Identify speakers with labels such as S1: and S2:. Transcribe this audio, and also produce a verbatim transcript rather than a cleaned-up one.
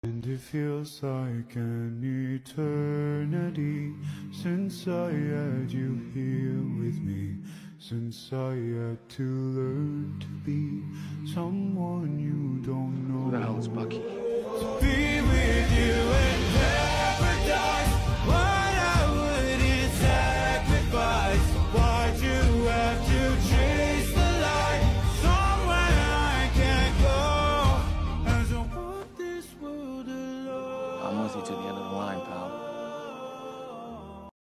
S1: And it feels like an eternity since I had you here with me, since I had to learn to be someone you don't know.
S2: Who the hell is Bucky?
S1: To be with you and